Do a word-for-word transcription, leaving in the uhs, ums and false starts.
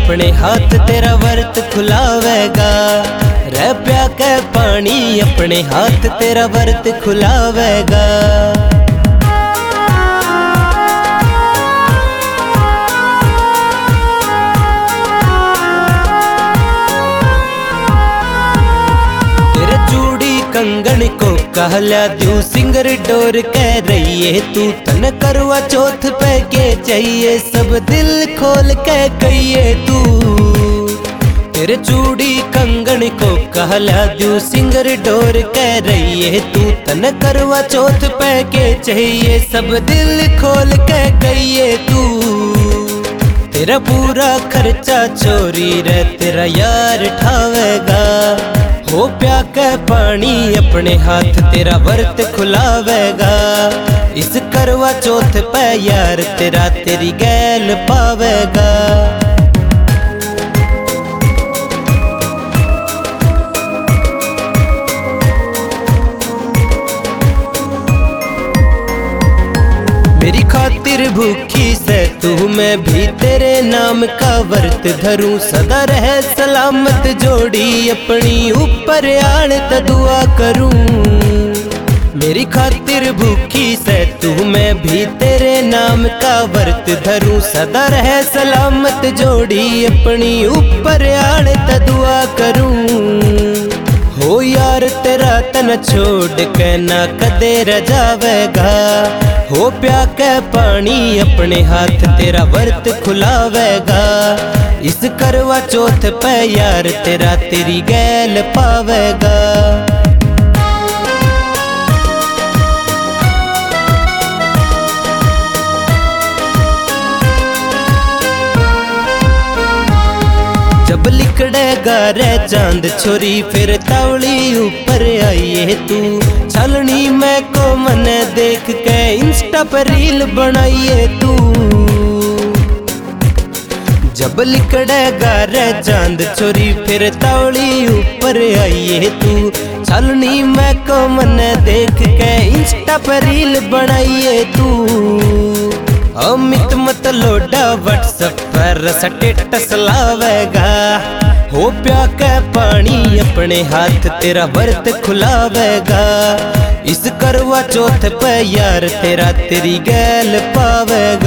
अपने हाथ तेरा वर्त खुलावेगा। रह प्या के पानी अपने हाथ तेरा वर्त खुलावेगा। कंगन को कहला तू सिंगर डोर कह रही है तू तन करवा चौथ पे के चाहिए सब दिल खोल के कहिए तू। तेरे चूड़ी कंगन को कहला तू सिंगर डोर कह रही है तू तन करवा चौथ पे के चाहिए सब दिल खोल के कहिए तू। तेरा पूरा खर्चा चोरी रे तेरा यार ठावेगा। हो प्या के पानी अपने हाथ तेरा वर्त खुलावेगा। इस करवा चौथ पे यार तेरा तेरी गैल पावेगा। मेरी खातिर भूखी से तू मैं भी तेरे नाम का वर्त धरूं। सदा रह सलामत जोड़ी अपनी ऊपर आड़ त दुआ करूं। मेरी खातिर भूखी से तू मैं भी तेरे नाम का वर्त धरूं। सदा रह सलामत जोड़ी अपनी ऊपर आड़ त दुआ करूं। हो यार तेरा तन छोड़ के ना कदे रजावेगा। हो प्या के पानी अपने हाथ तेरा वर्त खुलावेगा। इस करवा चौथ पे यार तेरा तेरी गैल पावेगा। जब लिकड़ेगा रे चांद छोरी फिर तावली ऊपर आइए तू। छलनी में को मन देख के इंस्टा पर रील बनाइए तू। जब लिकड़ेगा रे चांद छोरी फिर तावली ऊपर आइए तू। छलनी में को मन देख के इंस्टा पर रील बनाइए तू। अमित मत लोडा व्हाट्सएप पर स्टेटस लावेगा। हो प्या के पानी अपने हाथ तेरा वर्त खुलावेगा। इस करवा चौथ पे यार तेरा तेरी गैल पावेगा।